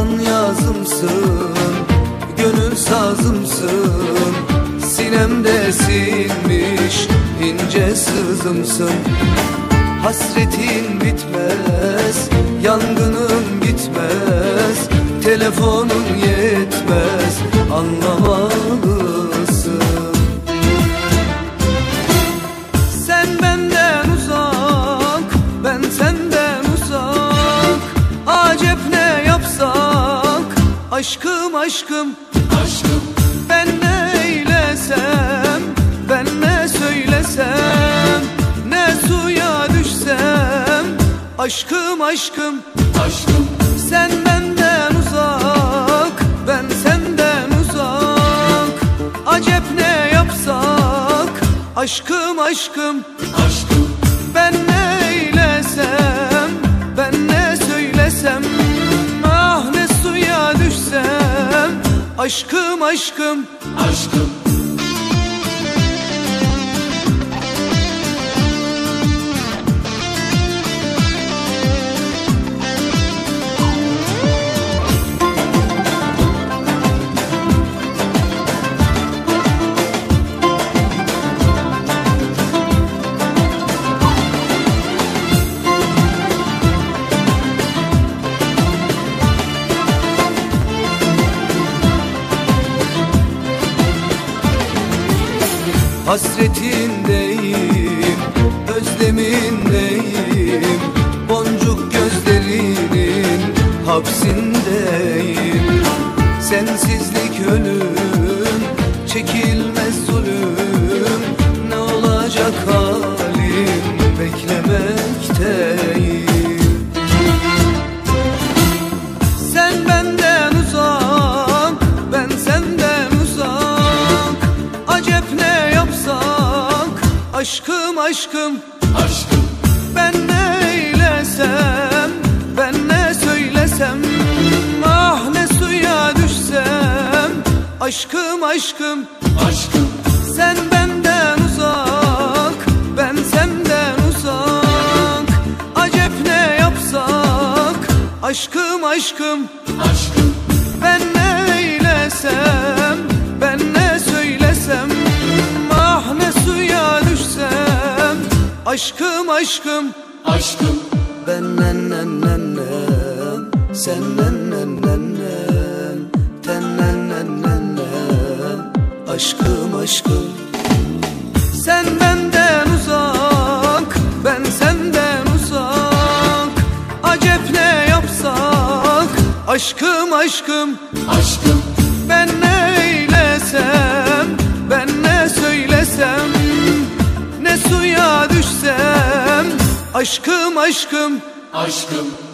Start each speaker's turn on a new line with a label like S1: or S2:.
S1: alın yazımsın, gönül sazımsın, sinemde sinmiş ince sızımsın. Hasretin bitmez, yangının gitmez, telefonun yetmez, anlamalısın. Sen benden uzak, ben senden uzak, acep ne yapsak, aşkım aşkım aşkım. Ben ne eylesem, ben ne söylesem, ne suya düşsem, aşkım aşkım aşkım. Sen benden uzak, ben senden uzak, acep ne yapsak, aşkım aşkım aşkım. Ben ne eylesem, ben ne söylesem, ah ne suya düşsem, aşkım aşkım aşkım. Hasretindeyim, özlemindeyim, boncuk gözlerinin hapsindeyim. Sensizlik ölüm, çekilmez zulüm, ne olacak halim, beklemekteyim. Sen benden uzak, ben senden uzak, acep ne yapsak, aşkım aşkım aşkım. Ben ne eylesem, ben ne söylesem, ah ne suya düşsem, aşkım aşkım aşkım. Sen benden uzak, ben senden uzak, acep ne yapsak, aşkım aşkım aşkım. Ben ne eylesem, ben ne söylesem, ah ne suya düşsem, aşkım aşkım aşkım. Ben nennem, sen nennem, tennennem, aşkım aşkım. Sen benden uzak, ben senden uzak, acep ne yapsak, aşkım aşkım aşkım. Ben ne eylesem, ben ne söylesem, ne suya düşsem, aşkım aşkım aşkım.